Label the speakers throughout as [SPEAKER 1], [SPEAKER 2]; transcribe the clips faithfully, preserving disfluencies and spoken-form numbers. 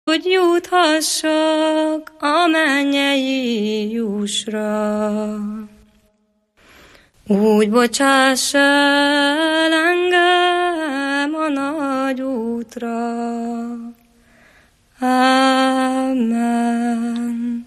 [SPEAKER 1] hogy juthassak a mennyei jussra. Úgy bocsáss el engem a nagy útra. Amen.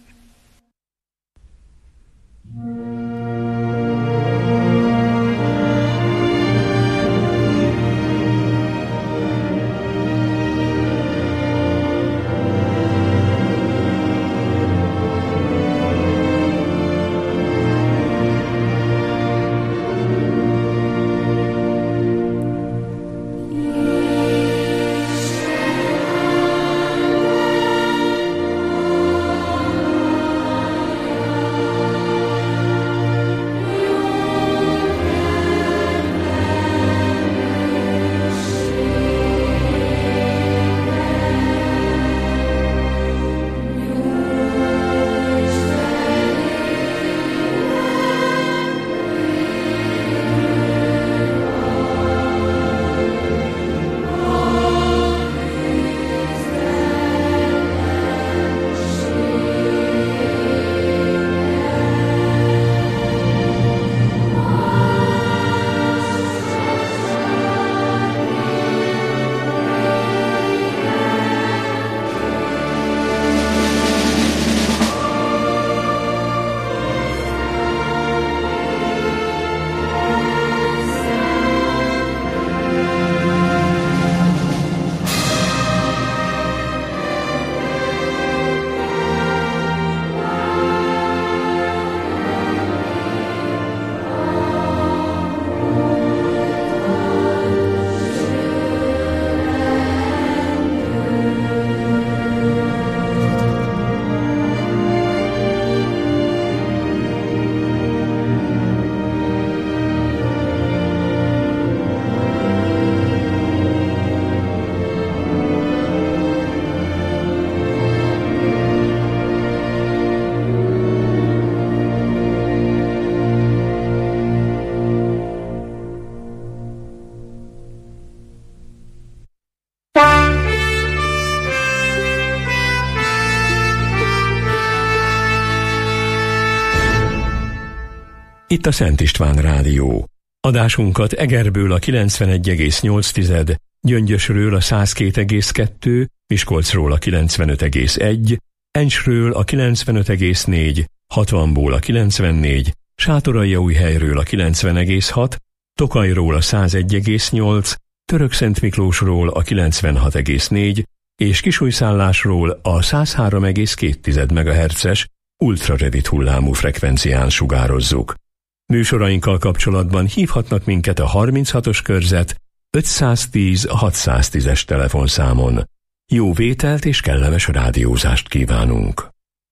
[SPEAKER 2] Itt a Szent István Rádió. Adásunkat Egerből a kilencvenegy egész nyolc, Gyöngyösről a száz két egész kettő, Miskolcról a kilencvenöt egész egy, Encsről a kilencvenöt egész négy, hatvanból a kilencvennégy, Sátoraljaújhelyről a kilencven egész hat, Tokajról a száz egy egész nyolc, Törökszentmiklósról a kilencvenhat egész négy, és Kisújszállásról a száz három egész két megahertzes ultrarövid hullámú frekvencián sugározzuk. Műsorainkkal kapcsolatban hívhatnak minket a harminchatos körzet ötszáztíz hatszáztízes telefonszámon. Jó vételt és kellemes rádiózást kívánunk!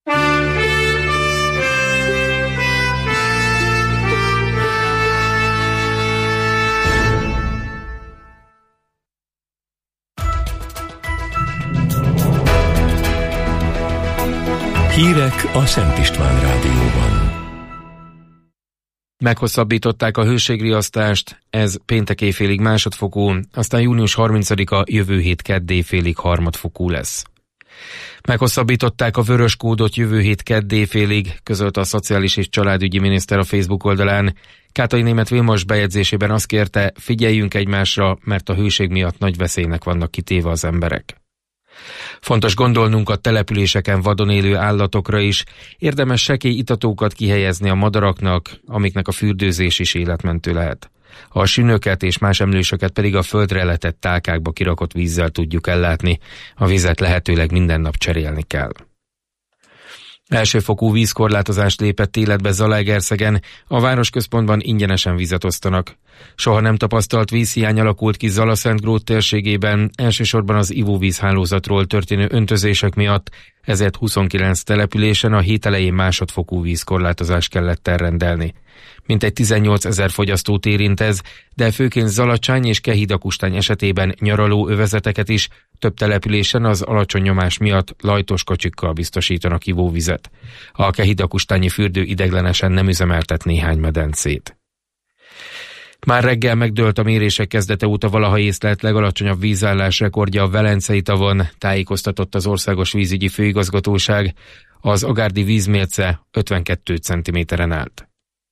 [SPEAKER 2] Hírek a Szent István Rádióban.
[SPEAKER 3] Meghosszabbították a hőségriasztást, ez péntek éjfélig másodfokú, aztán június harmincadika jövő hét kedd éjfélig harmadfokú lesz. Meghosszabbították a vörös kódot jövő hét kedd éjfélig, közölte a Szociális és Családügyi Miniszter a Facebook oldalán. Kátai Németh Vilmos bejegyzésében azt kérte, figyeljünk egymásra, mert a hőség miatt nagy veszélynek vannak kitéve az emberek. Fontos gondolnunk a településeken vadon élő állatokra is, érdemes sekély itatókat kihelyezni a madaraknak, amiknek a fürdőzés is életmentő lehet. A sünöket és más emlősöket pedig a földre letett tálkákba kirakott vízzel tudjuk ellátni, a vizet lehetőleg minden nap cserélni kell. Elsőfokú vízkorlátozást lépett életbe Zalaegerszegen, a városközpontban ingyenesen vizet osztanak. Soha nem tapasztalt vízhiány alakult ki Zalaszentgrót térségében, elsősorban az ivóvízhálózatról történő öntözések miatt, ezért huszonkilenc településen a hét elején másodfokú vízkorlátozást kellett elrendelni. Mintegy tizennyolcezer fogyasztót érint ez, de főként Zalacsány és Kehidakustány esetében nyaraló övezeteket is, több településen az alacsony nyomás miatt lajtos kocsikkal biztosítanak ivóvizet. A Kehidakustányi fürdő ideiglenesen nem üzemeltet néhány medencét. Már reggel megdőlt a mérések kezdete óta valaha észlelt legalacsonyabb vízállás rekordja a Velencei tavon, tájékoztatott az Országos Vízügyi Főigazgatóság. Az agárdi vízmérce ötvenkettő centiméteren állt.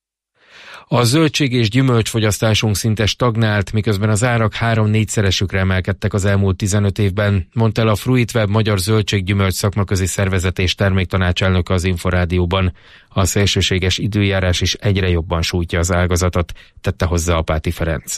[SPEAKER 3] A zöldség és gyümölcsfogyasztásunk szinte stagnált, miközben az árak három-négyszeresükre emelkedtek az elmúlt tizenöt évben, mondta el a Fruitweb magyar zöldség-gyümölcs szakmaközi szervezet és terméktanácselnöke az Inforádióban. A szélsőséges időjárás is egyre jobban sújtja az ágazatot, tette hozzá Apáti Ferenc.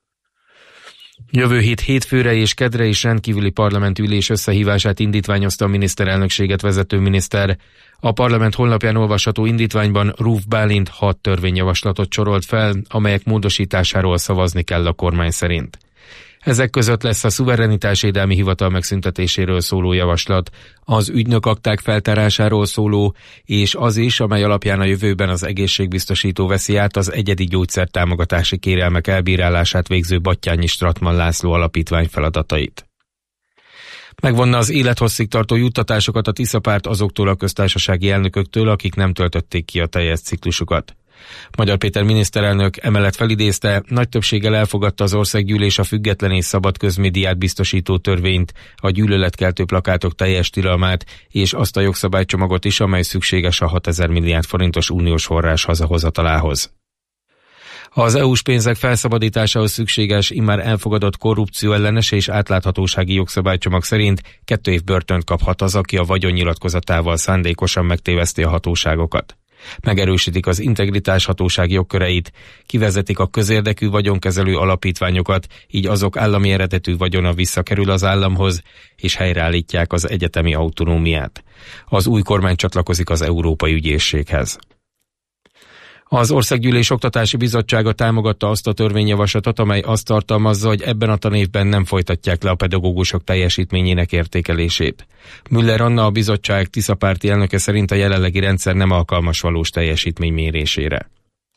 [SPEAKER 3] Jövő hét hétfőre és kedre is rendkívüli parlamenti ülés összehívását indítványozta a miniszterelnökséget vezető miniszter. A parlament honlapján olvasható indítványban Ruf Bálint hat törvényjavaslatot sorolt fel, amelyek módosításáról szavazni kell a kormány szerint. Ezek között lesz a szuverenitásvédelmi hivatal megszüntetéséről szóló javaslat, az ügynökakták feltárásáról szóló, és az is, amely alapján a jövőben az egészségbiztosító veszi át az egyedi gyógyszertámogatási kérelmek elbírálását végző Batthyány Stratman László alapítvány feladatait. Megvonna az élethosszig tartó juttatásokat a Tisza-párt azoktól a köztársasági elnököktől, akik nem töltötték ki a teljes ciklusukat. Magyar Péter miniszterelnök emellett felidézte, nagy többséggel elfogadta az országgyűlés a független és szabad közmédiát biztosító törvényt, a gyűlöletkeltő plakátok teljes tilalmát és azt a jogszabálycsomagot is, amely szükséges a hatezer milliárd forintos uniós forrás hazahozatalához. Az é u-s pénzek felszabadításához szükséges, immár elfogadott korrupcióellenes és átláthatósági jogszabálycsomag szerint kettő év börtönt kaphat az, aki a vagyonnyilatkozatával szándékosan megtéveszti a hatóságokat. Megerősítik az integritás hatóság jogköreit, kivezetik a közérdekű vagyonkezelő alapítványokat, így azok állami eredetű vagyona visszakerül az államhoz, és helyreállítják az egyetemi autonómiát. Az új kormány csatlakozik az Európai Ügyészséghez. Az Országgyűlés Oktatási Bizottsága támogatta azt a törvényjavaslatot, amely azt tartalmazza, hogy ebben a tanévben nem folytatják le a pedagógusok teljesítményének értékelését. Müller Anna, a bizottság Tisza-párti elnöke szerint a jelenlegi rendszer nem alkalmas valós teljesítmény mérésére.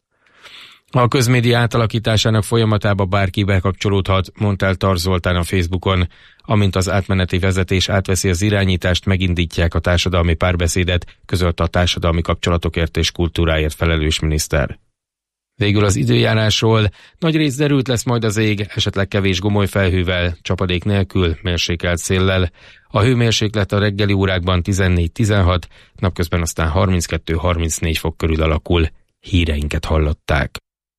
[SPEAKER 3] A közmédia átalakításának folyamatába bárki bekapcsolódhat, mondta el Tar Zoltán a Facebookon. Amint az átmeneti vezetés átveszi az irányítást, megindítják a társadalmi párbeszédet, közölte a társadalmi kapcsolatokért és kultúráért felelős miniszter. Végül az időjárásról: nagyrészt derült lesz majd az ég, esetleg kevés gomoly felhővel, csapadék nélkül, mérsékelt széllel. A hőmérséklet a reggeli órákban tizennégy-tizenhat, napközben aztán harminckettő-harmincnégy fok körül alakul. Híreinket hallották.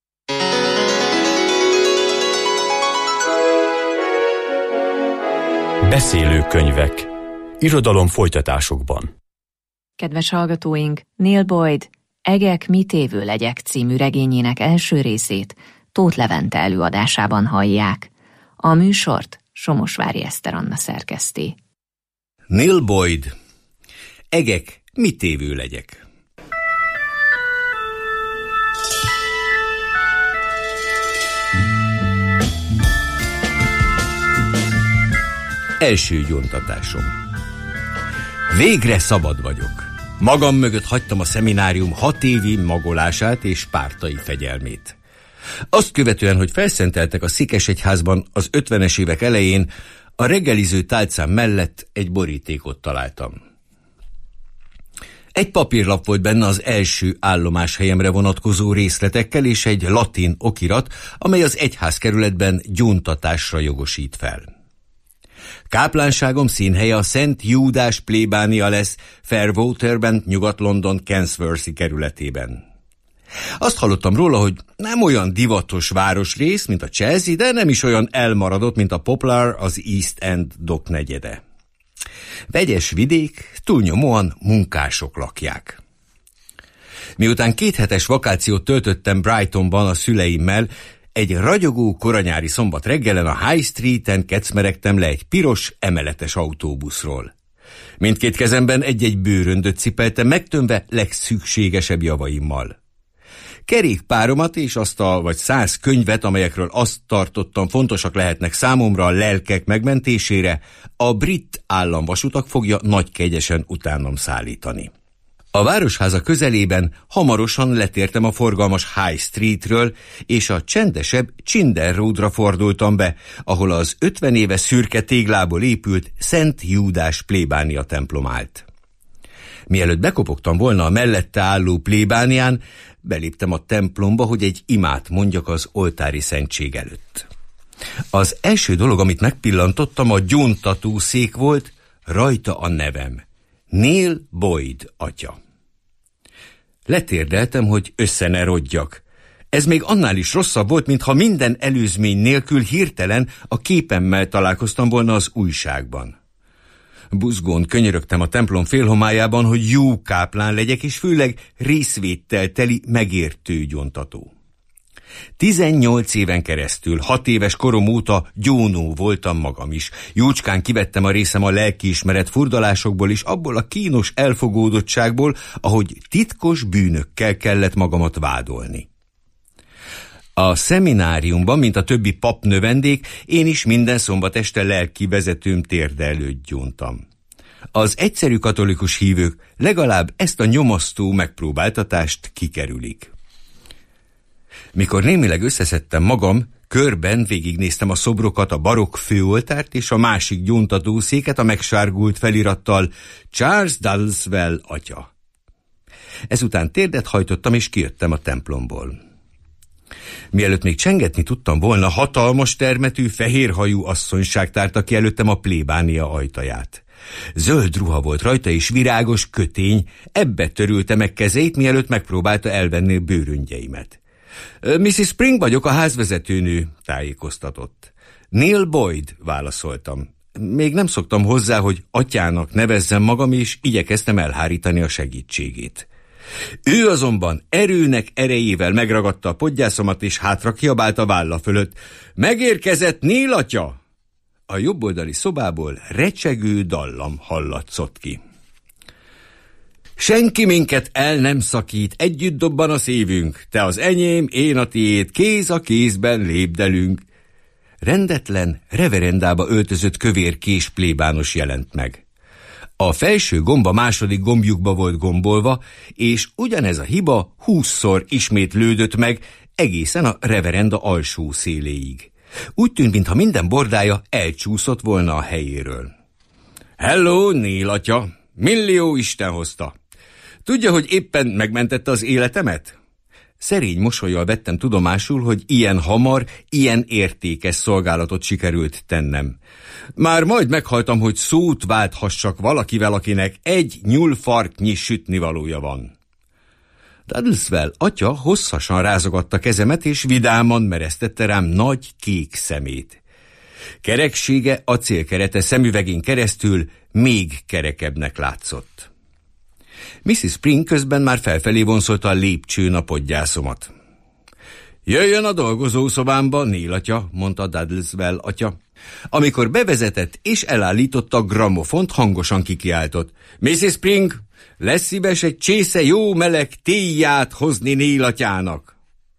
[SPEAKER 4] Beszélőkönyvek. Irodalom folytatásokban.
[SPEAKER 5] Kedves hallgatóink, Neil Boyd Egek, mit évő legyek című regényének első részét Tóth Levente előadásában hallják. A műsort Somosvári Eszter Anna szerkeszti.
[SPEAKER 6] Neil Boyd Egek, mit évő legyek. Első gyóntatásom. Végre szabad vagyok. Magam mögött hagytam a szeminárium hat évi magolását és pártai fegyelmét. Azt követően, hogy felszenteltek a székesegyházban az ötvenes évek elején, a reggeliző tálcám mellett egy borítékot találtam. Egy papírlap volt benne az első állomáshelyemre vonatkozó részletekkel, és egy latin okirat, amely az egyházkerületben gyóntatásra jogosít fel. Káplánságom színhelye a Szent Júdás plébánia lesz Fairwaterben, Nyugat-London, Kensworthy kerületében. Azt hallottam róla, hogy nem olyan divatos városrész, mint a Chelsea, de nem is olyan elmaradott, mint a Poplar, az East End dock negyede. Vegyes vidék, túlnyomóan munkások lakják. Miután kéthetes vakációt töltöttem Brightonban a szüleimmel, egy ragyogó koranyári szombat reggelen a High Streeten kecmeregtem le egy piros, emeletes autóbuszról. Mindkét kezemben egy-egy bőröndöt cipeltem, megtömve legszükségesebb javaimmal. Kerékpáromat és azt a vagy száz könyvet, amelyekről azt tartottam fontosak lehetnek számomra a lelkek megmentésére, a brit államvasutak fogja nagy kegyesen utánam szállítani. A városháza közelében hamarosan letértem a forgalmas High Streetről, és a csendesebb Chinder Roadra fordultam be, ahol az ötven éves szürke téglából épült Szent Júdás plébánia templom állt. Mielőtt bekopogtam volna a mellette álló plébánián, beléptem a templomba, hogy egy imát mondjak az oltári szentség előtt. Az első dolog, amit megpillantottam, a gyóntató szék volt, rajta a nevem. Neil Boyd atya. Letérdeltem, hogy össze ne rodjak. Ez még annál is rosszabb volt, mintha minden előzmény nélkül hirtelen a képemmel találkoztam volna az újságban. Buzgón könyörögtem a templom félhomályában, hogy jó káplán legyek, és főleg részvéttel teli megértő gyóntató. Tizennyolc éven keresztül, hat éves korom óta gyónó voltam magam is. Jócskán kivettem a részem a lelkiismeret furdalásokból és abból a kínos elfogódottságból, ahogy titkos bűnökkel kellett magamat vádolni. A szemináriumban, mint a többi papnövendék, én is minden szombat este lelki vezetőm térde előtt gyóntam. Az egyszerű katolikus hívők legalább ezt a nyomasztó megpróbáltatást kikerülik. Mikor némileg összeszedtem magam, körben végignéztem a szobrokat, a barokk főoltárt és a másik gyóntatószéket a megsárgult felirattal Charles Dudleswell atya. Ezután térdet hajtottam és kijöttem a templomból. Mielőtt még csengetni tudtam volna, hatalmas termetű, fehérhajú asszonyság tárta ki előttem a plébánia ajtaját. Zöld ruha volt rajta és virágos kötény, ebbe törülte meg kezeit, mielőtt megpróbálta elvenni bőröngyeimet. missis Spring vagyok, a házvezetőnő, tájékoztatott. Neil Boyd, válaszoltam. Még nem szoktam hozzá, hogy atyának nevezzem magam, és igyekeztem elhárítani a segítségét. Ő azonban erőnek erejével megragadta a podgyászomat, és hátra kiabált a válla fölött. Megérkezett Neil atya! A jobboldali szobából recsegő dallam hallatszott ki. Senki minket el nem szakít, együtt dobban a szívünk, te az enyém, én a tiéd, kéz a kézben lépdelünk. Rendetlen, reverendába öltözött kövér kés plébános jelent meg. A felső gomba második gombjukba volt gombolva, és ugyanez a hiba húszszor ismétlődött meg egészen a reverenda alsó széléig. Úgy tűnt, mintha minden bordája elcsúszott volna a helyéről. Hello, Neil atya! Millió Isten hozta! Tudja, hogy éppen megmentette az életemet? Szerény mosollyal vettem tudomásul, hogy ilyen hamar, ilyen értékes szolgálatot sikerült tennem. Már majd meghaltam, hogy szót válthassak valakivel, akinek egy nyúlfarknyi sütnivalója van. Dudleswell atya hosszasan rázogatta kezemet, és vidáman meresztette rám nagy kék szemét. Kereksége acélkerete szemüvegén keresztül még kerekebbnek látszott. missis Spring közben már felfelé vonszolta a lépcsőn a podgyászomat. Jöjjön a dolgozószobámba, Neil atya, mondta Dudleswell atya. Amikor bevezetett és elállította a gramofont, hangosan kikiáltott. missis Spring, lesz szíves egy csésze jó meleg téjját hozni Neil atyának.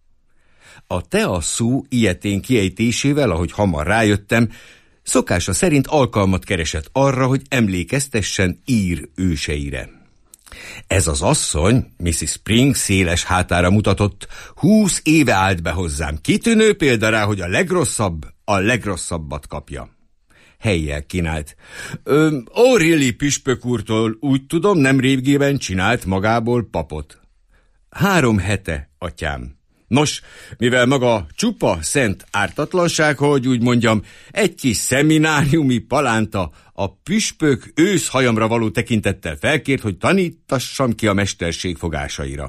[SPEAKER 6] A tea szó ilyetén kiejtésével, ahogy hamar rájöttem, szokása szerint alkalmat keresett arra, hogy emlékeztessen ír őseire. Ez az asszony, missis Spring széles hátára mutatott, húsz éve állt be hozzám. Kitűnő példa rá, hogy a legrosszabb a legrosszabbat kapja. Helyjel kínált. O'Reilly püspök úrtól úgy tudom, nem régében csinált magából papot. Három hete, atyám. Nos, mivel maga csupa szent ártatlanság, hogy úgy mondjam, egy kis szemináriumi palánta, a püspök őszhajamra való tekintettel felkért, hogy tanítassam ki a mesterség fogásaira.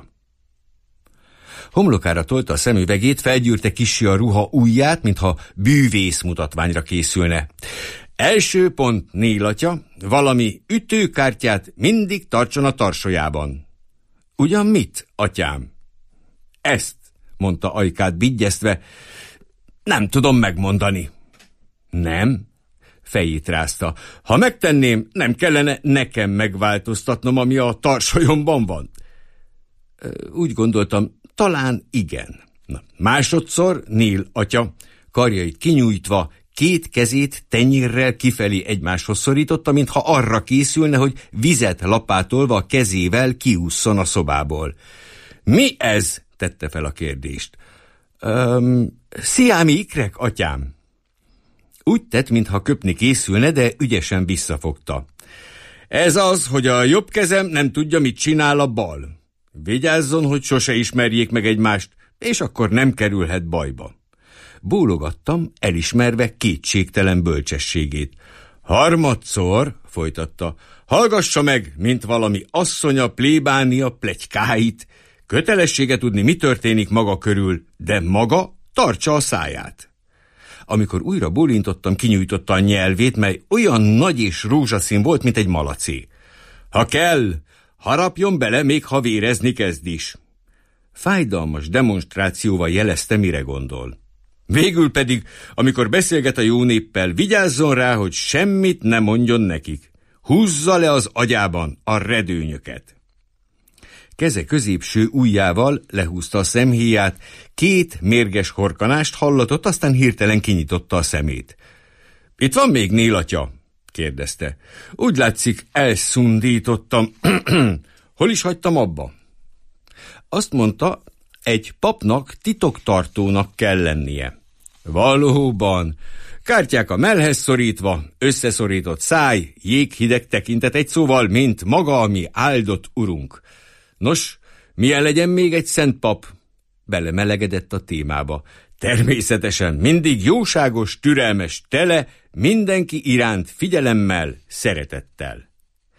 [SPEAKER 6] Homlokára tolta a szemüvegét, felgyűrte kissé a ruha ujját, mintha bűvész mutatványra készülne. Első pont, Neil atya, valami ütőkártyát mindig tartson a tarsójában. Ugyan mit, atyám? Ezt, mondta ajkát bigyeztve. Nem tudom megmondani. Nem? Fejét rázta. Ha megtenném, nem kellene nekem megváltoztatnom, ami a tarsajomban van. Úgy gondoltam, talán igen. Na, másodszor Neil atya, karjait kinyújtva, két kezét tenyérrel kifelé egymáshoz szorította, mintha arra készülne, hogy vizet lapátolva a kezével kiússzon a szobából. Mi ez? Tette fel a kérdést. Öm, sziámi ikrek, atyám. Úgy tett, mintha köpni készülne, de ügyesen visszafogta. Ez az, hogy a jobb kezem nem tudja, mit csinál a bal. Vigyázzon, hogy sose ismerjék meg egymást, és akkor nem kerülhet bajba. Bólogattam, elismerve kétségtelen bölcsességét. Harmadszor, folytatta, hallgassa meg, mint valami asszonya plébánia pletykáit. Kötelessége tudni, mi történik maga körül, de maga tartsa a száját. Amikor újra bólintottam, kinyújtotta a nyelvét, mely olyan nagy és rózsaszín volt, mint egy malacé. Ha kell, harapjon bele, még ha vérezni kezd is. Fájdalmas demonstrációval jelezte, mire gondol. Végül pedig, amikor beszélget a jó néppel, vigyázzon rá, hogy semmit ne mondjon nekik. Húzza le az agyában a redőnyöket. Keze középső ujjával lehúzta a szemhéját, két mérges horkanást hallatott, aztán hirtelen kinyitotta a szemét. Itt van még Nél atya? Kérdezte. Úgy látszik, elszundítottam. Hol is hagytam abba? Azt mondta, egy papnak titoktartónak kell lennie. Valóban, kártyák a mellhez szorítva, összeszorított száj, jéghideg tekintet, egy szóval, mint maga a mi áldott urunk. Nos, milyen legyen még egy szent pap? Belemelegedett a témába. Természetesen mindig jóságos, türelmes, tele, mindenki iránt figyelemmel, szeretettel.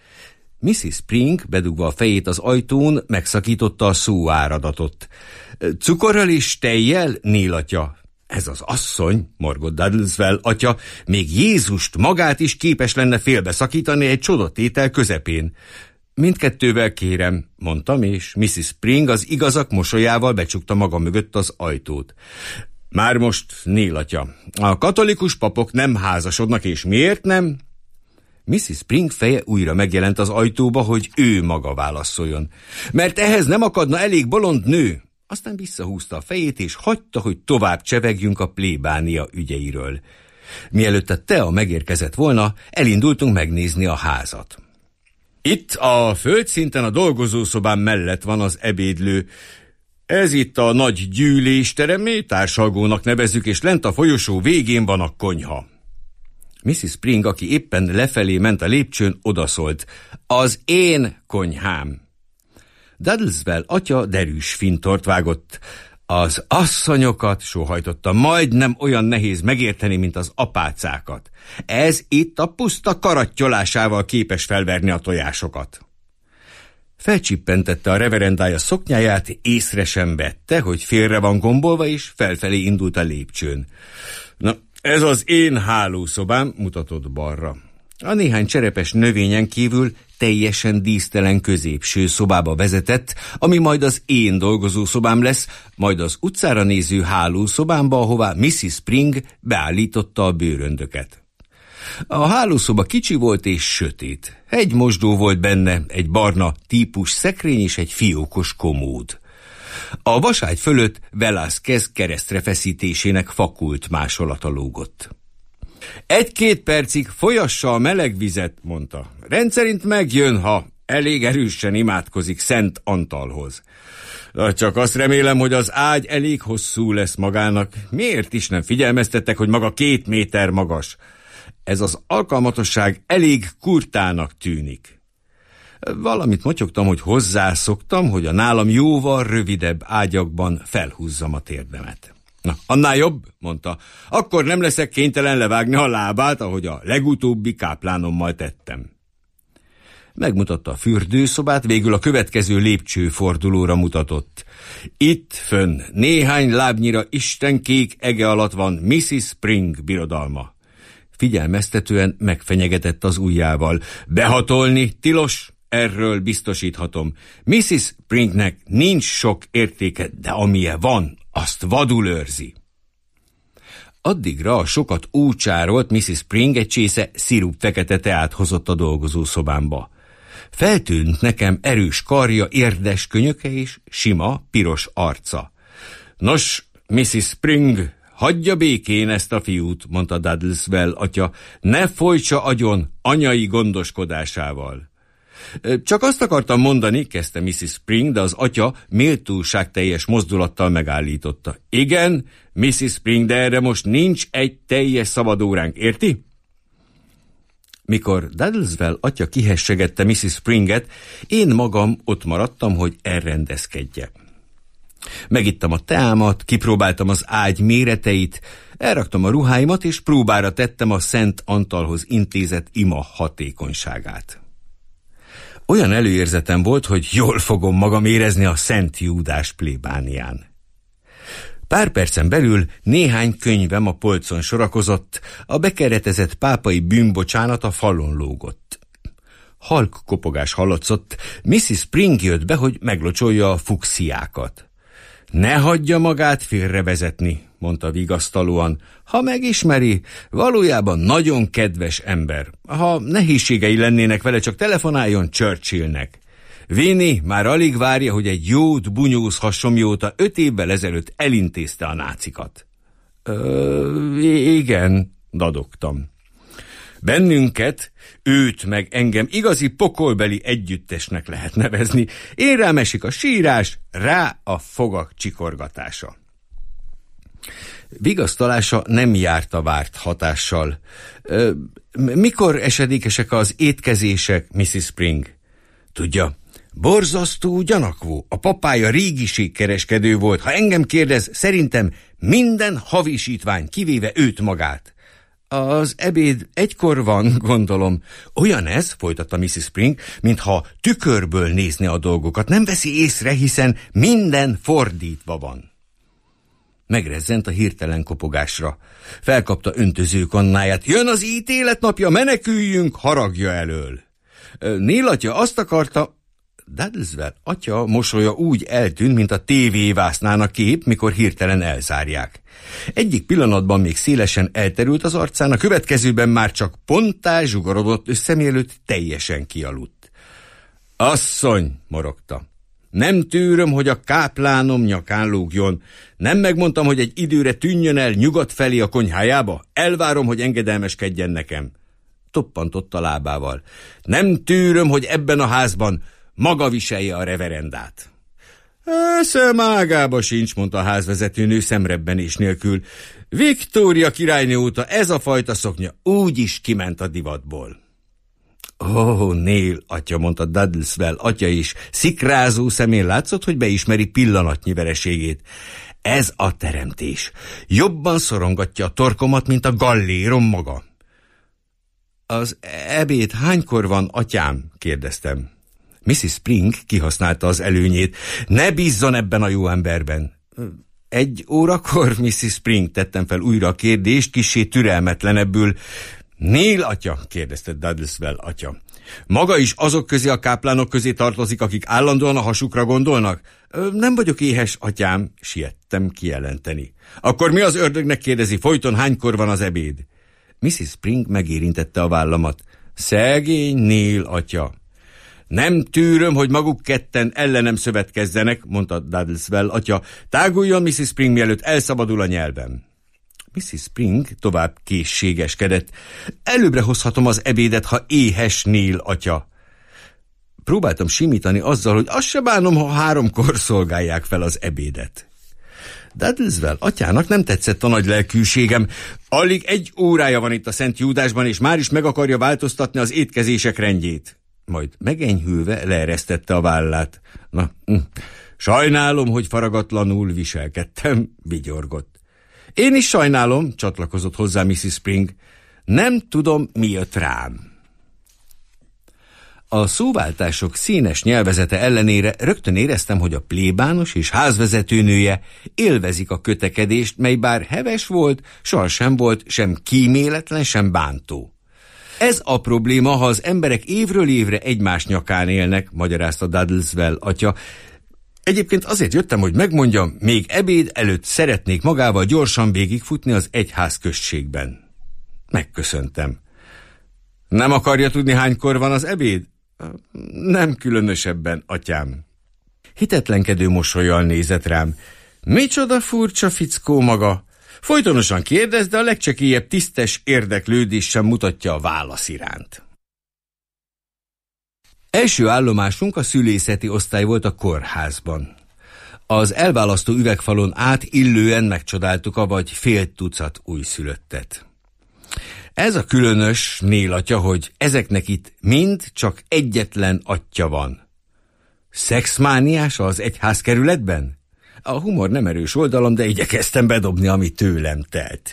[SPEAKER 6] missis Spring, bedugva a fejét az ajtón, megszakította a szóáradatot. Cukorral és tejjel, Nél atya? Ez az asszony, morgott Dudleswell atya, még Jézust magát is képes lenne félbeszakítani egy csodatétel közepén. Mindkettővel kérem, mondtam, és missis Spring az igazak mosolyával becsukta maga mögött az ajtót. Már most, Nél atya, a katolikus papok nem házasodnak, és miért nem? missis Spring feje újra megjelent az ajtóba, hogy ő maga válaszoljon. Mert ehhez nem akadna elég bolond nő. Aztán visszahúzta a fejét, és hagyta, hogy tovább csevegjünk a plébánia ügyeiről. Mielőtt a tea megérkezett volna, elindultunk megnézni a házat. Itt a földszinten a dolgozószobám mellett van az ebédlő. Ez itt a nagy gyűlésterem, társalgónak nevezzük, és lent a folyosó végén van a konyha. missis Spring, aki éppen lefelé ment a lépcsőn, odaszólt. Az én konyhám. Dudleswell atya derűs fintort vágott. Az asszonyokat, sóhajtotta, majdnem olyan nehéz megérteni, mint az apácákat. Ez itt a puszta karattyolásával képes felverni a tojásokat. Felcsippentette a reverendája szoknyáját, észre sem vette, hogy félre van gombolva, és felfelé indult a lépcsőn. Na, ez az én hálószobám, mutatott balra. A néhány cserepes növényen kívül teljesen dísztelen középső szobába vezetett, ami majd az én dolgozószobám lesz, majd az utcára néző hálószobámba, ahová missis Spring beállította a bőröndöket. A hálószoba kicsi volt és sötét. Egy mosdó volt benne, egy barna típus szekrény és egy fiókos komód. A vaságy fölött Velázquez keresztrefeszítésének fakult másolata lógott. Egy-két percig folyassa a meleg vizet, mondta. Rendszerint megjön, ha elég erősen imádkozik Szent Antalhoz. Csak azt remélem, hogy az ágy elég hosszú lesz magának. Miért is nem figyelmeztettek, hogy maga két méter magas? Ez az alkalmatosság elég kurtának tűnik. Valamit motyogtam, hogy hozzászoktam, hogy a nálam jóval rövidebb ágyakban felhúzzam a térdemet. Na, annál jobb, mondta, akkor nem leszek kénytelen levágni a lábát, ahogy a legutóbbi káplánommal tettem. Megmutatta a fürdőszobát, végül a következő lépcsőfordulóra mutatott. Itt fönn, néhány lábnyira istenkék ege alatt van missis Spring birodalma. Figyelmeztetően megfenyegetett az ujjával. Behatolni tilos, erről biztosíthatom. missis Springnek nincs sok értéke, de amilyen van, azt vadul őrzi. Addigra a sokat ócsárolt missis Spring egy csésze szirup fekete teát hozott a dolgozószobámba. Feltűnt nekem erős karja, érdes könyöke és sima, piros arca. Nos, missis Spring, hagyja békén ezt a fiút, mondta Dudleswell atya, ne folytsa agyon anyai gondoskodásával. Csak azt akartam mondani, kezdte missis Spring, de az atya méltóságteljes mozdulattal megállította. Igen, missis Spring, de erre most nincs egy teljes szabadóránk, érti? Mikor Duddleswell atya kihessegette missis Springet, én magam ott maradtam, hogy elrendezkedje. Megittam a teámat, kipróbáltam az ágy méreteit, elraktam a ruháimat, és próbára tettem a Szent Antalhoz intézett ima hatékonyságát. Olyan előérzetem volt, hogy jól fogom magam érezni a Szent Júdás plébánián. Pár percen belül néhány könyvem a polcon sorakozott, a bekeretezett pápai bűnbocsánat a falon lógott. Halk kopogás hallatszott, missis Spring jött be, hogy meglocsolja a fuksziákat. Ne hagyja magát félrevezetni, mondta vigasztalóan. Ha megismeri, valójában nagyon kedves ember. Ha nehézségei lennének vele, csak telefonáljon Churchillnek. Vinnie már alig várja, hogy egy jót bunyózhasson, mióta öt évvel ezelőtt elintézte a nácikat. Ö, igen, dadogtam. Bennünket, őt meg engem igazi pokolbeli együttesnek lehet nevezni. Én rám esik a sírás, rá a fogak csikorgatása. Vigasztalása nem járt a várt hatással. Ö, mikor esedékesek az étkezések, missis Spring? Tudja, borzasztó gyanakvó. A papája régiségkereskedő volt. Ha engem kérdez, szerintem minden havisítvány, kivéve őt magát. Az ebéd egykor van, gondolom. Olyan ez, folytatta missis Spring, mintha tükörből nézne a dolgokat. Nem veszi észre, hiszen minden fordítva van. Megrezzent a hirtelen kopogásra. Felkapta öntözőkannáját. Jön az ítélet napja, meneküljünk haragja elől. Neil atya azt akarta... Duddleswell atya mosolya úgy eltűnt, mint a tévévásznán a kép, mikor hirtelen elzárják. Egyik pillanatban még szélesen elterült az arcán, a következőben már csak ponttá zsugorodott össze, mielőtt teljesen kialudt. Asszony, morogta, nem tűröm, hogy a káplánom nyakán lógjon. Nem megmondtam, hogy egy időre tűnjön el nyugat felé a konyhájába? Elvárom, hogy engedelmeskedjen nekem. Toppantott a lábával. Nem tűröm, hogy ebben a házban maga viselje a reverendát. Eszem ágába sincs, mondta a házvezetőnő szemrebbenés nélkül. Viktória királynő óta ez a fajta szoknya úgy is kiment a divatból. Ó, oh, Neil, atya, mondta Duddleswell atya is. Szikrázó szemén látszott, hogy beismeri pillanatnyi vereségét. Ez a teremtés. Jobban szorongatja a torkomat, mint a gallérom maga. Az ebéd hánykor van, atyám? Kérdeztem. missis Spring kihasználta az előnyét. Ne bízzon ebben a jó emberben. Egy órakor, missis Spring, tettem fel újra a kérdést, kissé türelmetlenebbül. Neil atya, kérdezte Duddleswell atya. Maga is azok közé a káplánok közé tartozik, akik állandóan a hasukra gondolnak? Nem vagyok éhes, atyám, siettem kijelenteni. Akkor mi az ördögnek, kérdezi, folyton hánykor van az ebéd? missis Spring megérintette a vállamat. Szegény Neil atya. Nem tűröm, hogy maguk ketten ellenem szövetkezzenek, mondta Duddleswell atya. Táguljon, missis Spring, mielőtt elszabadul a nyelvem. missis Spring tovább készségeskedett. Előbbre hozhatom az ebédet, ha éhes, Neil atya. Próbáltam simítani azzal, hogy azt se bánom, ha háromkor szolgálják fel az ebédet. Duddleswell atyának nem tetszett a nagy lelkűségem. Alig egy órája van itt a Szent Júdásban, és már is meg akarja változtatni az étkezések rendjét. Majd megenyhülve leeresztette a vállát. Na, sajnálom, hogy faragatlanul viselkedtem, vigyorgott. Én is sajnálom, csatlakozott hozzá missis Spring. Nem tudom, mi jött rám. A szóváltások színes nyelvezete ellenére rögtön éreztem, hogy a plébános és házvezetőnője élvezik a kötekedést, mely bár heves volt, sohasem volt sem kíméletlen, sem bántó. Ez a probléma, ha az emberek évről évre egymás nyakán élnek, magyarázta Duddleswell atya. Egyébként azért jöttem, hogy megmondjam, még ebéd előtt szeretnék magával gyorsan végigfutni az egyház községben. Megköszöntem. Nem akarja tudni, hánykor van az ebéd? Nem különösebben, atyám. Hitetlenkedő mosollyal nézett rám. Micsoda furcsa fickó maga. Folytonosan kérdez, de a legcsekélyebb tisztes érdeklődés sem mutatja a válasz iránt. Első állomásunk a szülészeti osztály volt a kórházban. Az elválasztó üvegfalon át illően megcsodáltuk a vagy fél tucat újszülöttet. Ez a különös, Nélatya, hogy ezeknek itt mind csak egyetlen atya van. Szexmániás az egyházkerületben? A humor nem erős oldalam, de igyekeztem bedobni, ami tőlem telt.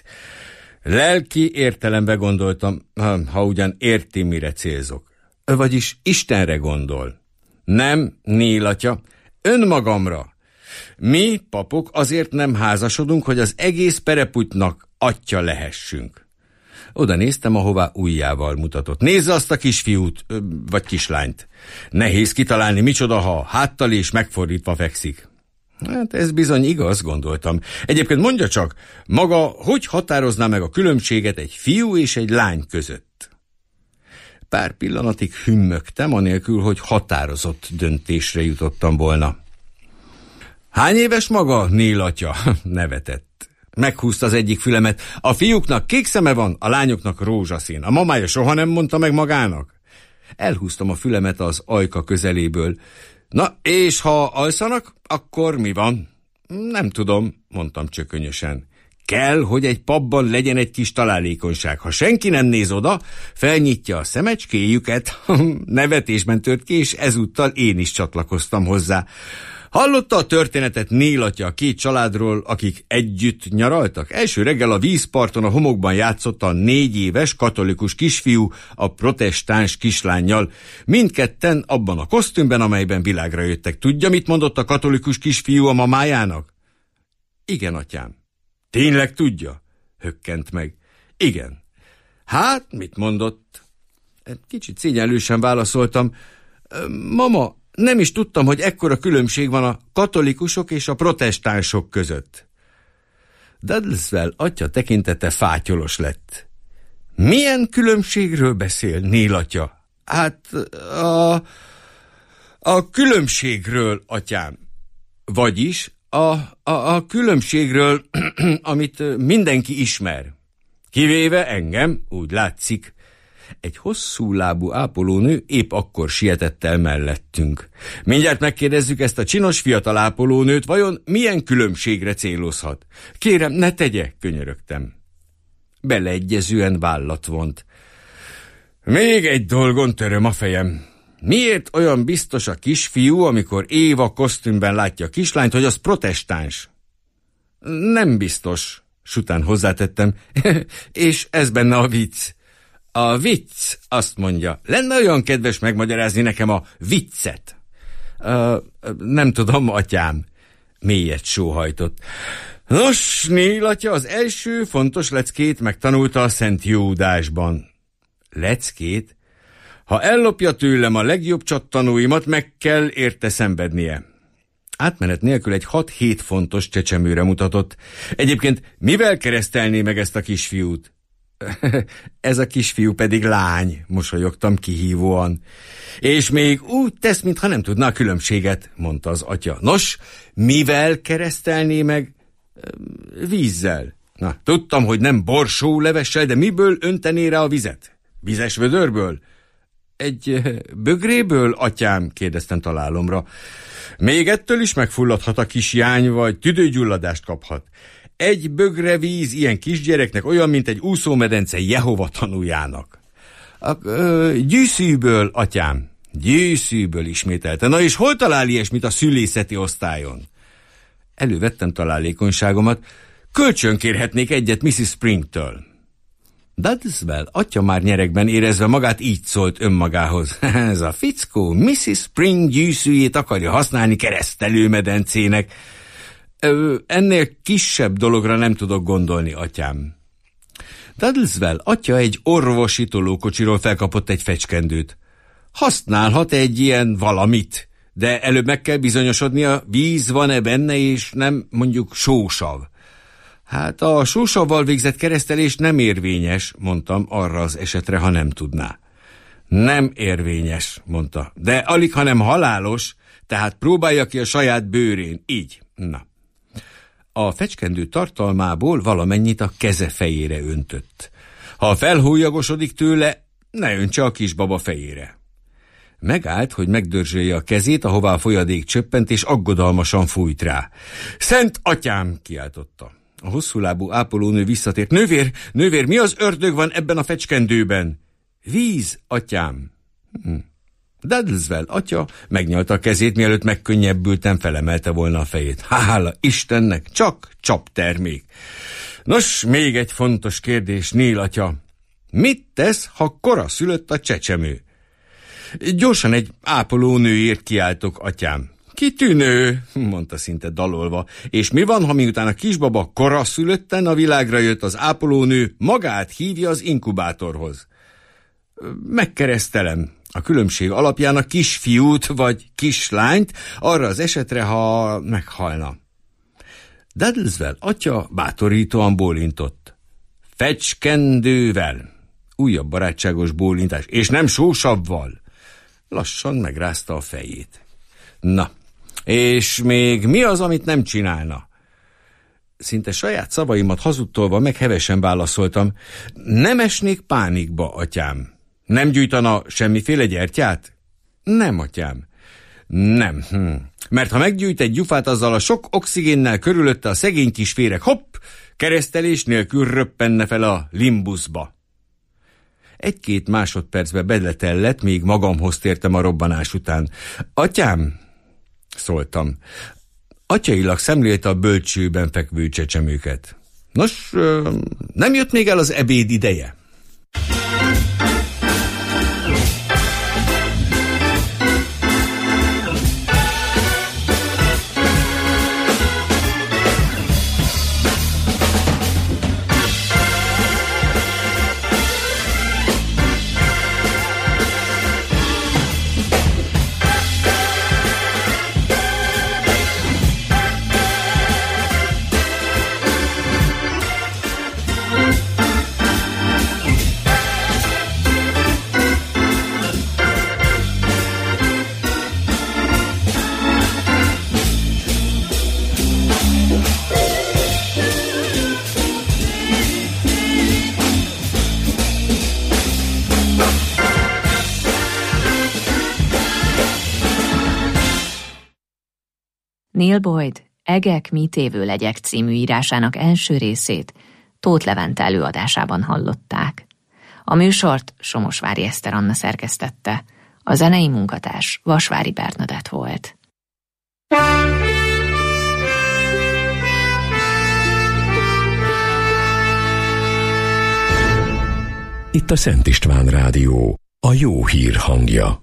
[SPEAKER 6] Lelki értelembe gondoltam, ha ugyan érti, mire célzok. Vagyis Istenre gondol. Nem, Nélatya, önmagamra. Mi, papok, azért nem házasodunk, hogy az egész pereputnak atya lehessünk. Oda néztem, ahová ujjával mutatott. Nézze azt a kisfiút, vagy kislányt. Nehéz kitalálni, micsoda, ha háttal és megfordítva fekszik. Hát ez bizony igaz, gondoltam. Egyébként mondja csak, maga hogy határozná meg a különbséget egy fiú és egy lány között? Pár pillanatig hümmögtem, anélkül, hogy határozott döntésre jutottam volna. Hány éves maga, Nélatya? Nevetett. Meghúzta az egyik fülemet. A fiúknak kék szeme van, a lányoknak rózsaszín. A mamája soha nem mondta meg magának. Elhúztam a fülemet az ajka közeléből. Na, és ha alszanak, akkor mi van? Nem tudom, mondtam csökönyösen. Kell, hogy egy pubban legyen egy kis találékonyság. Ha senki nem néz oda, felnyitja a szemecskéjüket. Nevetésben tört ki, és ezúttal én is csatlakoztam hozzá. Hallotta a történetet, Nélatya, a két családról, akik együtt nyaraltak? Első reggel a vízparton a homokban játszott a négy éves katolikus kisfiú a protestáns kislánnyal. Mindketten abban a kosztümben, amelyben világra jöttek. Tudja, mit mondott a katolikus kisfiú a mamájának? Igen, atyám. Tényleg tudja? Hökkent meg. Igen. Hát, mit mondott? Kicsit szégyenlősen válaszoltam. Mama, nem is tudtam, hogy ekkora különbség van a katolikusok és a protestánsok között. Dudleswell atya tekintete fátyolos lett. Milyen különbségről beszél, Nélatya? Hát a, a különbségről, atyám. Vagyis a, a, a különbségről, amit mindenki ismer. Kivéve engem, úgy látszik. Egy hosszú lábú ápolónő épp akkor sietett el mellettünk. Mindjárt megkérdezzük ezt a csinos fiatal ápolónőt, vajon milyen különbségre célozhat. Kérem, ne tegye, könyörögtem. Beleegyezően vállat vont. Még egy dolgon töröm a fejem. Miért olyan biztos a kisfiú, amikor Éva kosztümben látja a kislányt, hogy az protestáns? Nem biztos, sután hozzátettem, és ez benne a vicc. A vicc, azt mondja, lenne olyan kedves megmagyarázni nekem a viccet? Uh, nem tudom, atyám, mélyet sóhajtott. Nos, Nélatya az első fontos leckét megtanulta a Szent Júdásban. Leckét? Ha ellopja tőlem a legjobb csattanóimat, meg kell érte szenvednie. Átmenet nélkül egy hat-hét fontos csecsemőre mutatott. Egyébként mivel keresztelné meg ezt a kisfiút? Ez a kisfiú pedig lány, mosolyogtam kihívóan. És még úgy tesz, mintha nem tudná a különbséget, mondta az atya. Nos, mivel keresztelné meg? Vízzel. Na, tudtam, hogy nem borsólevessel, de miből öntené rá a vizet? Vizes vödörből? Egy bögréből, atyám? Kérdeztem találomra. Még ettől is megfulladhat a kis jány, vagy tüdőgyulladást kaphat. Egy bögre víz ilyen kisgyereknek olyan, mint egy úszómedence Jehova tanújának. A, ö, gyűszűből, atyám. Gyűszűből, ismételte. Na és hol talál ilyesmit a szülészeti osztályon? Elővettem találékonyságomat. Kölcsönkérhetnék egyet missis Springtől. Dudleswell atya már nyeregben érezve magát így szólt önmagához. Ez a fickó missis Spring gyűszűjét akarja használni keresztelőmedencének. Ö, ennél kisebb dologra nem tudok gondolni, atyám. Dudleswell atya egy orvosi tolókocsiról felkapott egy fecskendőt. Használhat egy ilyen valamit, de előbb meg kell bizonyosodnia, víz van-e benne, és nem mondjuk sósav. Hát a sósavval végzett keresztelés nem érvényes, mondtam arra az esetre, ha nem tudná. Nem érvényes, mondta, de alig, hanem halálos, tehát próbálja ki a saját bőrén, így. Na. A fecskendő tartalmából valamennyit a keze fejére öntött. Ha felhólyagosodik tőle, ne öntse a kisbaba fejére. Megállt, hogy megdörzsölje a kezét, ahová a folyadék csöppent, és aggodalmasan fújt rá. Szent atyám, kiáltotta. A hosszúlábú ápolónő visszatért. Nővér, nővér, mi az ördög van ebben a fecskendőben? Víz, atyám. Hm. Dudleswell atya megnyalta a kezét, mielőtt megkönnyebbülten felemelte volna a fejét. Hála Istennek, csak csaptermék. Nos, még egy fontos kérdés, Neil atya. Mit tesz, ha koraszülött a csecsemő? Gyorsan egy ápolónőért kiáltok, atyám. Kitűnő, mondta szinte dalolva. És mi van, ha miután a kisbaba koraszülötten a világra jött, az ápolónő magát hívja az inkubátorhoz? Megkeresztelem. A különbség alapján a kisfiút vagy kislányt arra az esetre, ha meghalna. Dudleswell atya bátorítóan bólintott. Fecskendővel. Újabb barátságos bólintás, és nem sósavval. Lassan megrázta a fejét. Na, és még mi az, amit nem csinálna? Szinte saját szavaimat hazudtolva meg hevesen válaszoltam. Nem esnék pánikba, atyám. Nem gyújtana semmiféle gyertyát? Nem, atyám. Nem, hm. Mert ha meggyújt egy gyufát, azzal a sok oxigénnel körülötte a szegény kis féreg, hopp, keresztelés nélkül röppenne fel a limbuszba. Egy-két másodpercbe beletellett, míg magamhoz tértem a robbanás után. Atyám, szóltam. Atyailag szemlélte a bölcsőben fekvő csecsemőket. Nos, nem jött még el az ebéd ideje?
[SPEAKER 5] Neil Boyd Egek, mi tévő legyek című írásának első részét Tóth Levente előadásában hallották. A műsort Somosvári Eszter Anna szerkesztette, a zenei munkatárs Vasvári Bernadett volt.
[SPEAKER 2] Itt a Szent István Rádió, a jó hír hangja.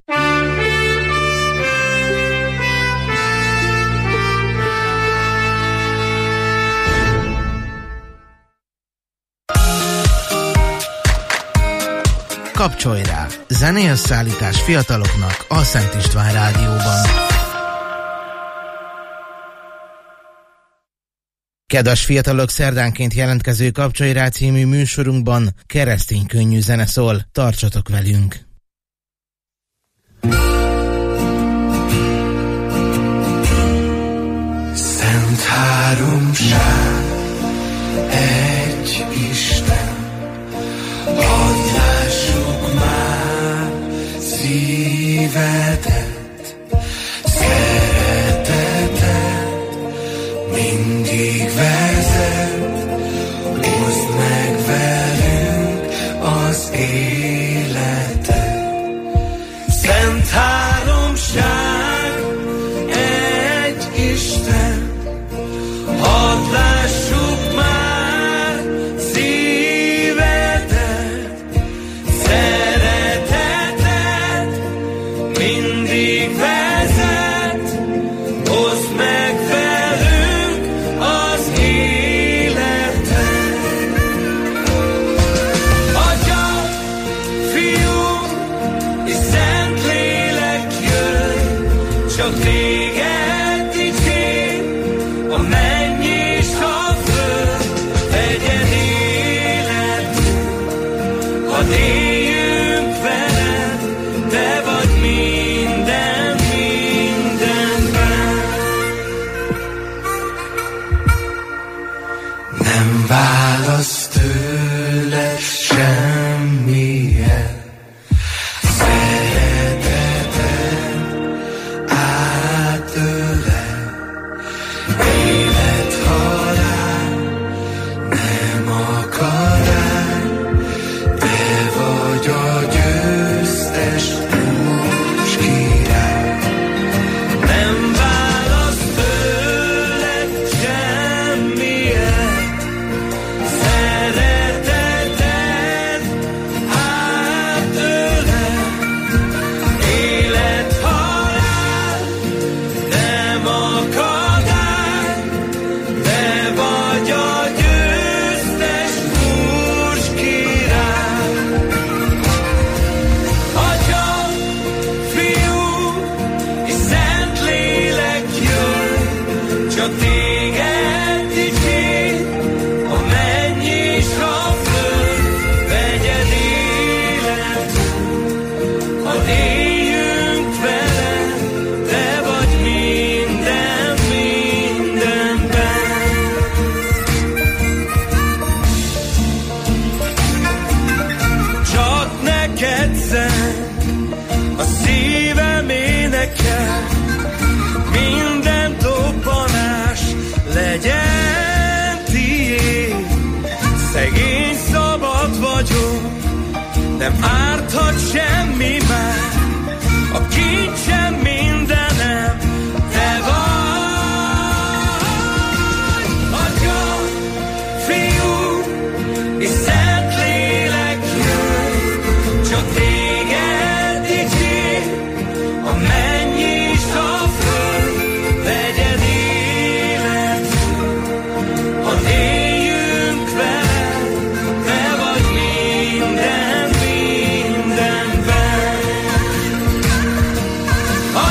[SPEAKER 7] Kapcsolj rá! Zenei összeállítás fiataloknak a Szent István Rádióban. Kedves fiatalok, szerdánként jelentkező Kapcsolj rá című műsorunkban keresztény könnyű zene szól. Tartsatok velünk!
[SPEAKER 8] Szent háromság, egy Isten, hadd lássuk már szívedet, szereteted mindig vezet, oszd meg velünk az életet. Szent háromság, egy Isten, hadd lássuk már szívedet, szereteted mindig vezet, oszd meg velünk az életet. Atya, Fiú és Szentlélek jön, csak téged dicsérj, a menny és a föld, legyen életünk, hadd éljünk veled, te vagy minden, mindenben. Nem válasz tőle semmilyen, szereteted átölel, élet nem árthat semmi már, a kincsem mindenem, te vagy. Atya, Fiú és Szentlélek, jöjj, csak téged dicsér, a menny és a föld, legyen élet, ha éljünk veled, te vagy minden, mindenben.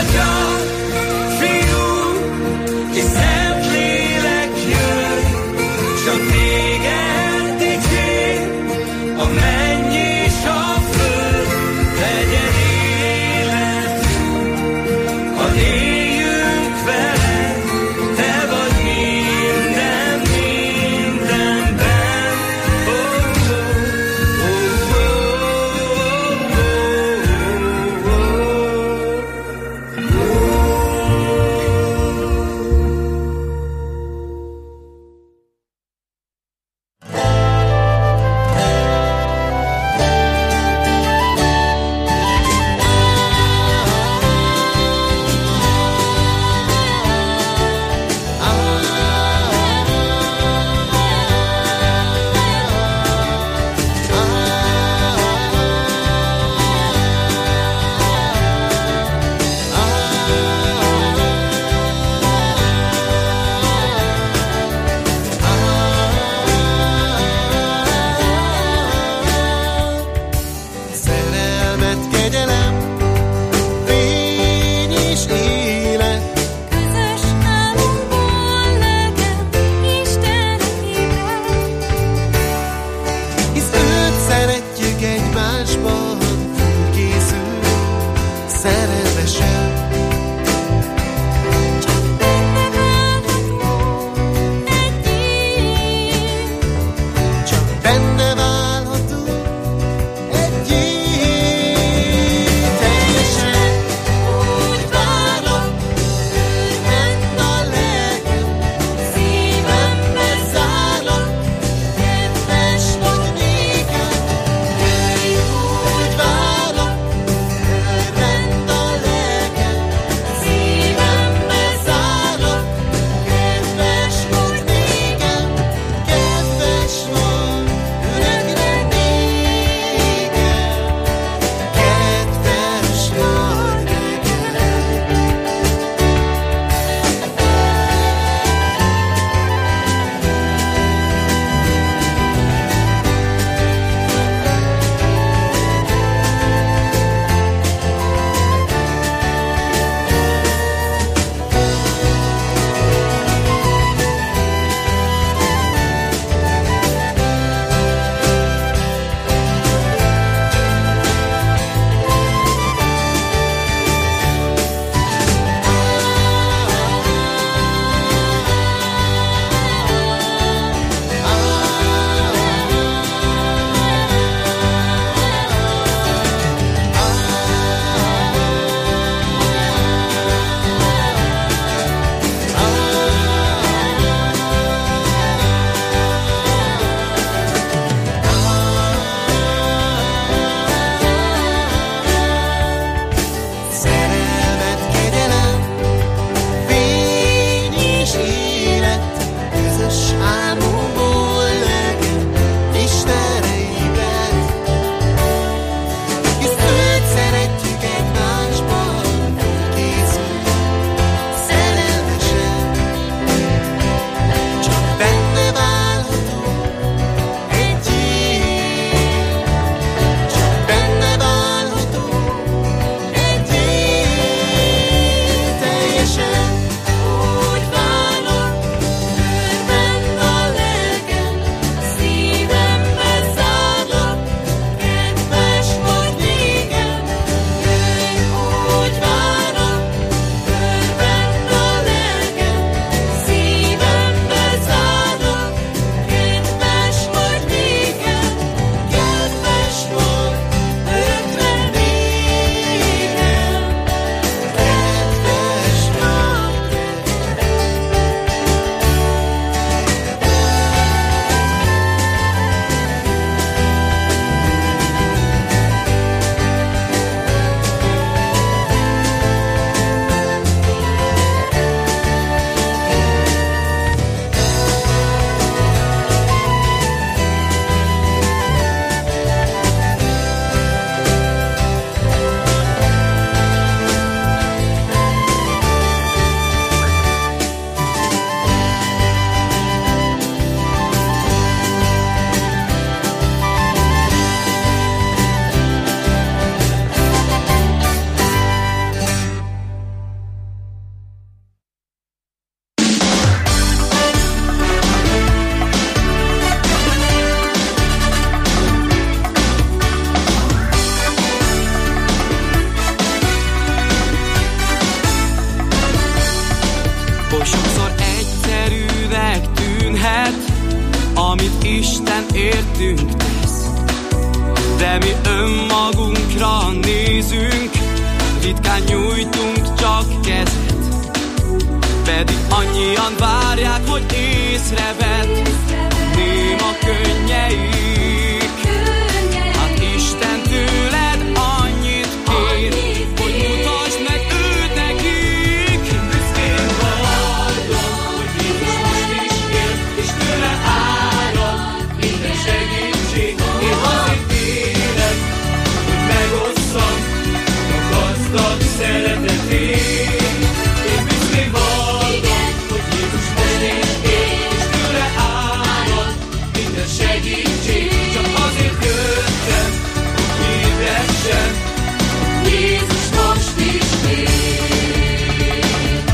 [SPEAKER 8] Sokszor egyszerűnek tűnhet, amit Isten értünk tesz, de mi önmagunkra nézünk, ritkán nyújtunk csak kezet, pedig annyian várják, hogy észrevedd néma könnyeik. Hát Isten tőled annyit kér, hogy mutasd meg őt nekik. Büszkén vallom, hogy Jézus most is él, és tőle árad minden segítség. Én azért élek, hogy megosszam a gazdag szeretetét. Én büszkén vallom, hogy Jézus most is él, és tőle árad minden segítség. Csak azért jöttem, hogy hirdessem, Jézus most is él.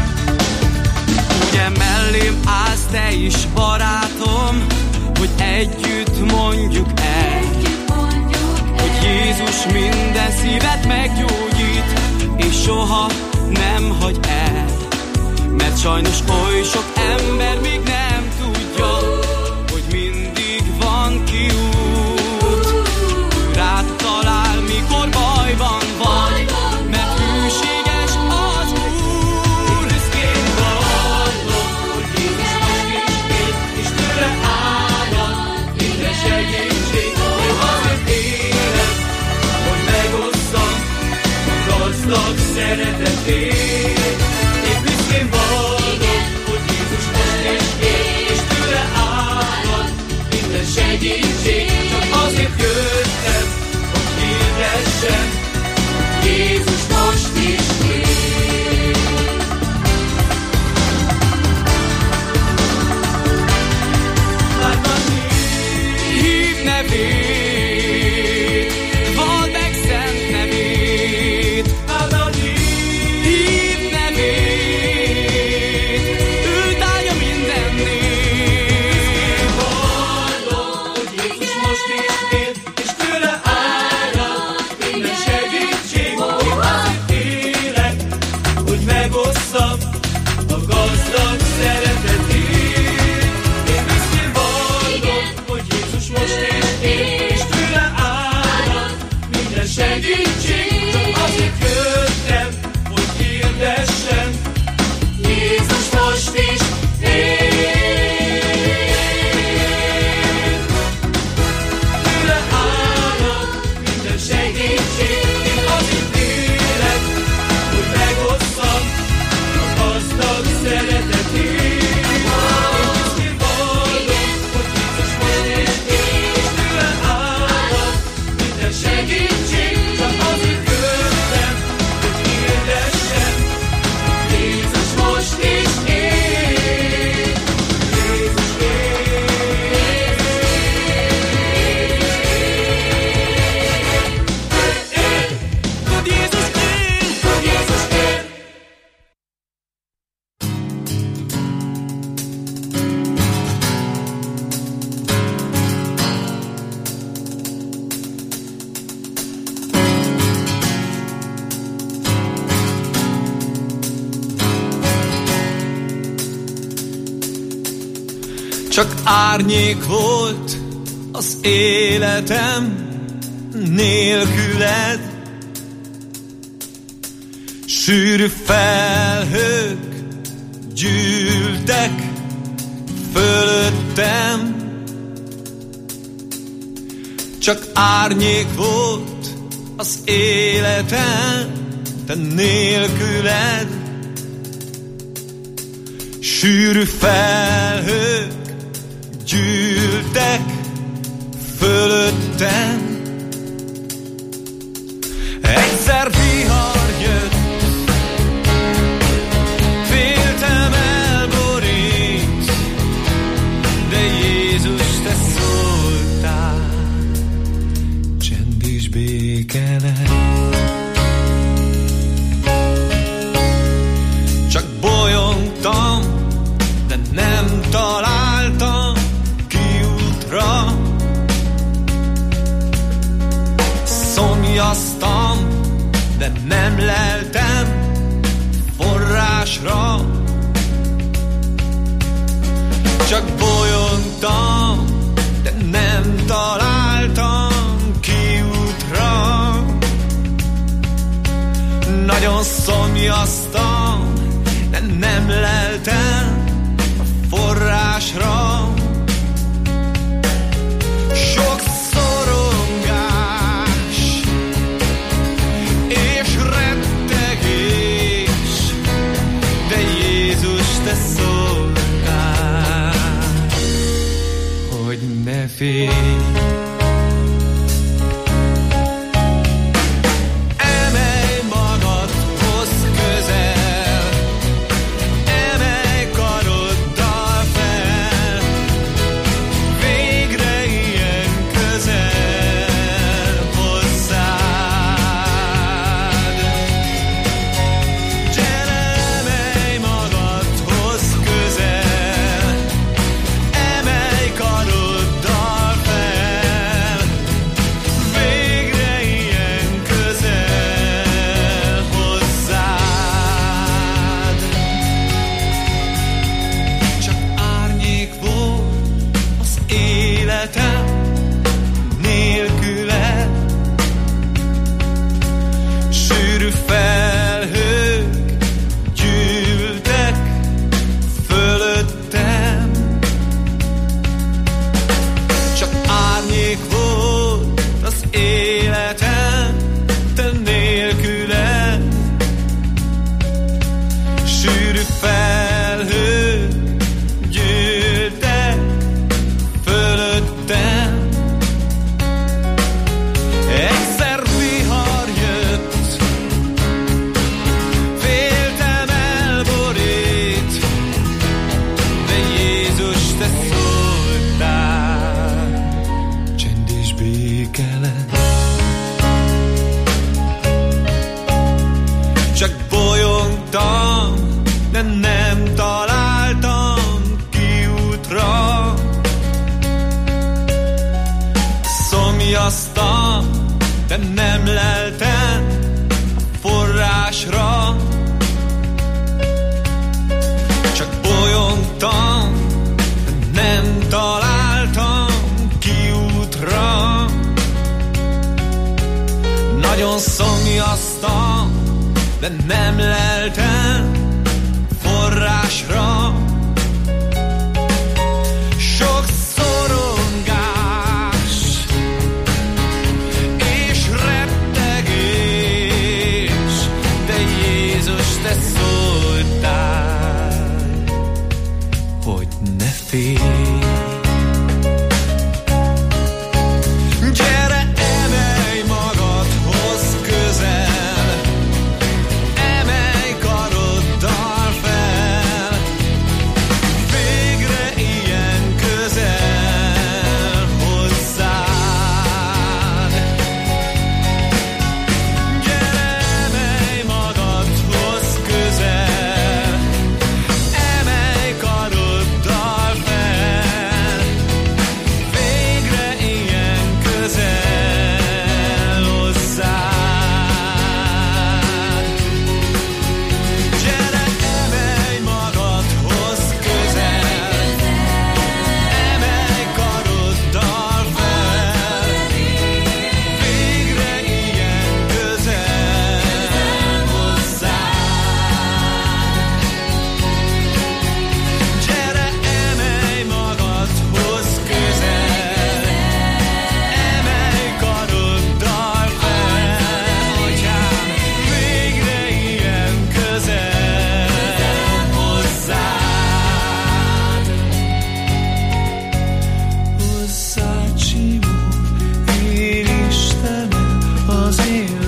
[SPEAKER 8] Ugye mellém állsz te is, barátom, hogy együtt mondjuk el, hogy Jézus minden szívet meggyógyít, és soha nem hagy el. Mert sajnos oly sok ember még nem tudja, hogy mindig van kiút. Ő rád talál, mikor bajban vagy, mert hűséges az Úr. Büszkén vallom, hogy Jézus most is él, és tőle árad minden segítség. Én azért élek, hogy megosszam a gazdag szeretetét. Én büszkén vallom, hogy Jézus most is él, és tőle árad minden segítség. Csak azért jöttem, hogy hirdessem, Jézus most is él. Hívd nevét, vald meg szent nevét. Hívd nevét, őt állja minden név. Vallom, hogy Jézus most is él, és tőle árad minden segítség. Én azért élek, hogy megosszam a gazdag szeretetét. Én büszkén vallom, hogy Jézus most is él, és tőle árad minden segítség. Csak azért jöttem, hogy hirdessem, Jézus most is él. Tőle árad minden segítség. Én azért élek, hogy megosszam a gazdag szeretetét. Én büszkén vallom, hogy Jézus most is él, és tőle árad minden segítség. Csak azért jöttem, hogy hirdessem, Jézus most is él. Jézus él. Tud Jézus él. Tud Jézus él.
[SPEAKER 9] Csak árnyék volt az életem nélküled, sűrű felhők gyűltek fölöttem. Csak árnyék volt az életem, te nélküled, sűrű felhők gyűltek fölöttem. Egyszer vihar jött, féltem elborít, de Jézus, te szóltál, csend és béke lett. Csak bolyongtam, de nem találtam kiútra. Szomjaztam, de nem leltem forrásra. Csak bolyongtam, de nem találtam kiútra. Nagyon szomjaztam, de nem leltem a forrásra. Sok szorongás és rettegés, de Jézus, te szolgál, hogy ne félj. De nem leltem a forrásra. Csak bolyongtam, de nem találtam kiútra. Nagyon szomjaztam, de nem leltem forrásra. Sok te szóltál, hogy ne félj. Gyere, emelj magadhoz közel, emelj karoddal fel, végre ilyen közel hozzád. Gyere, emelj magadhoz közel, emelj karoddal fel, végre ilyen közel hozzád. Gyere, emelj magadhoz közel, emelj karoddal fel, végre ilyen közel hozzád. Gyere, emelj magadhoz közel, emelj karoddal fel, Atyám, végre ilyen közel hozzád. Hozzád simul, én Istenem, az én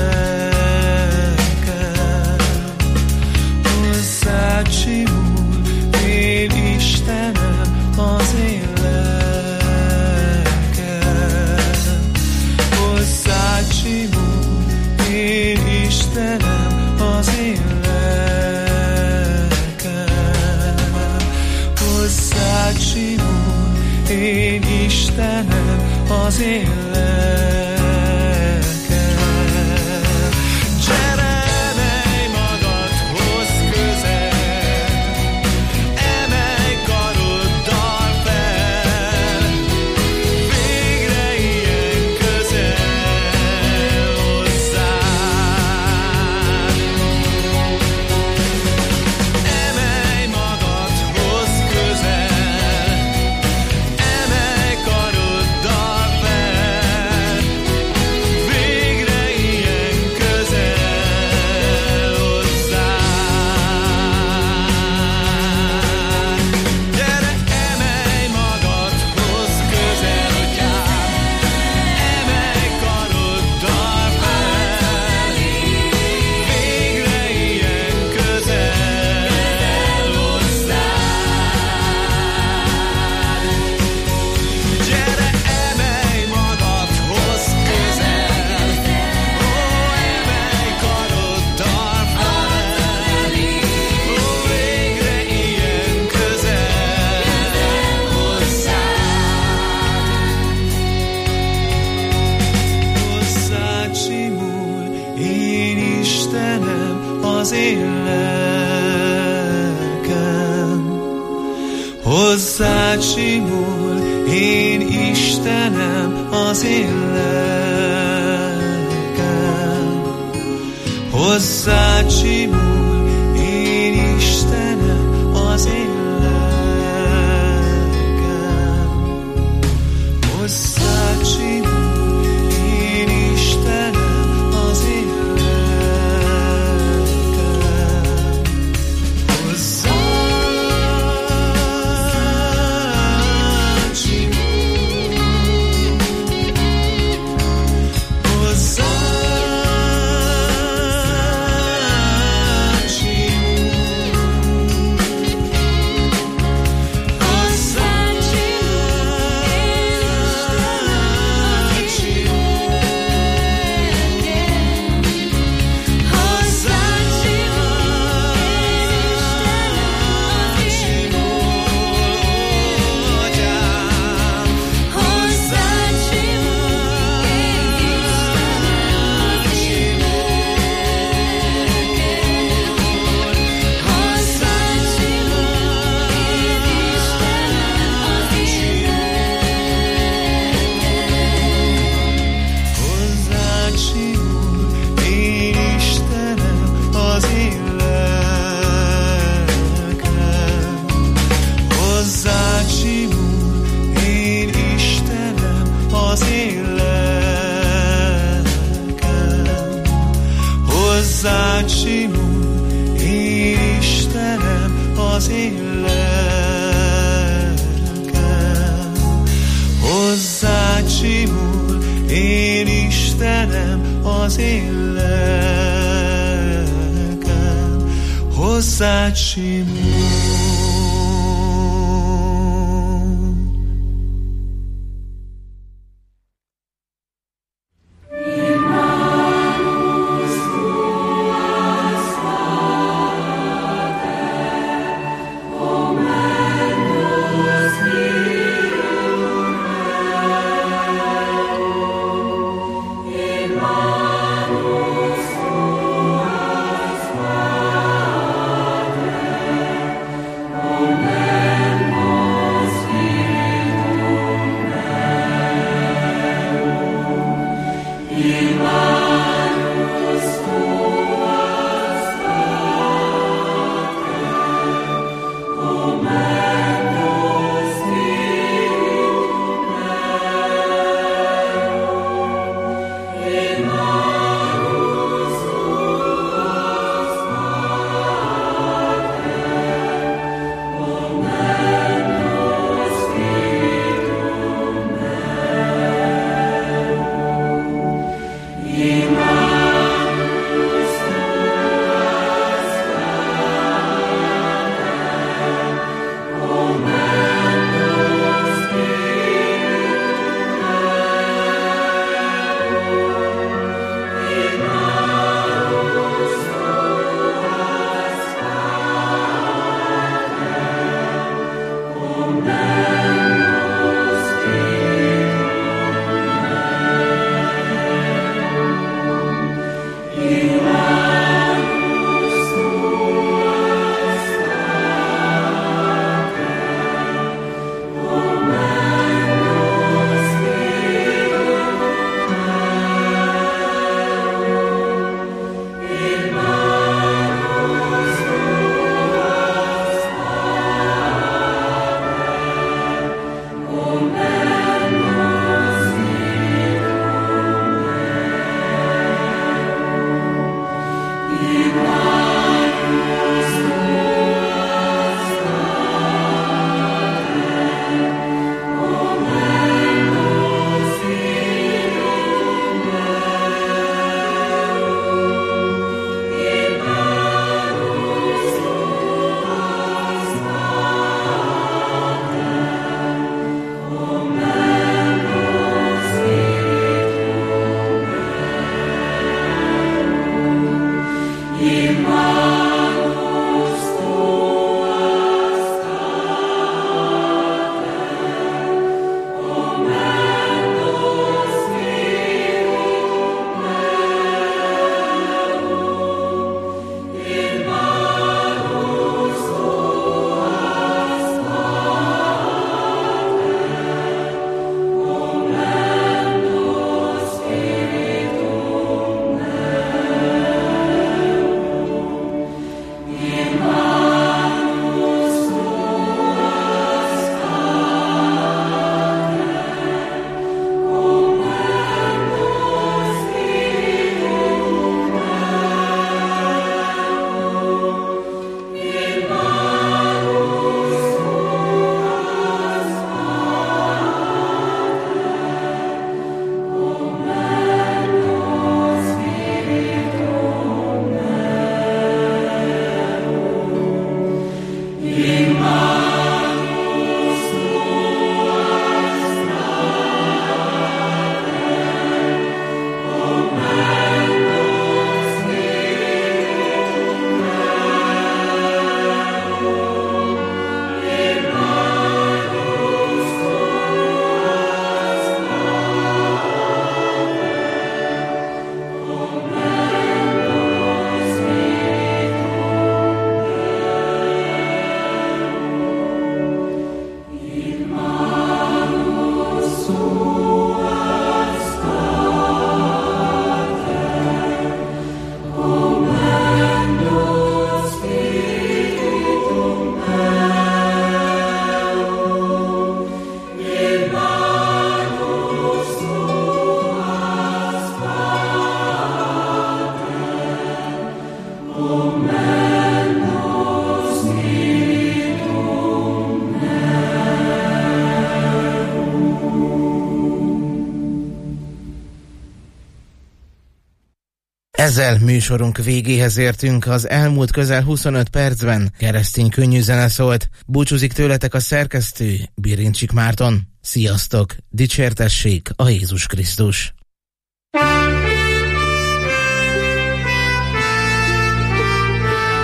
[SPEAKER 9] lelkem. Hozzád simul, én Istenem, az én lelkem. Hozzád simul, én Istenem, az én lelkem. Hozzád simul, én Istenem, az én lelkem. Gyere, emelj magadhoz közel, emelj karoddal hozzád simul, én Istenem, az én lelkem. Hozzád simul, én Istenem, az én lelkem. Hozzád simul, én Istenem, az én lelkem. Hozzád simul, én Istenem, az én lelkem. Hozzád simul.
[SPEAKER 7] Ezzel műsorunk végéhez értünk, az elmúlt közel huszonöt percben keresztény könnyű zene szólt. Búcsúzik tőletek a szerkesztő, Birincsik Márton. Sziasztok, dicsértessék a Jézus Krisztus!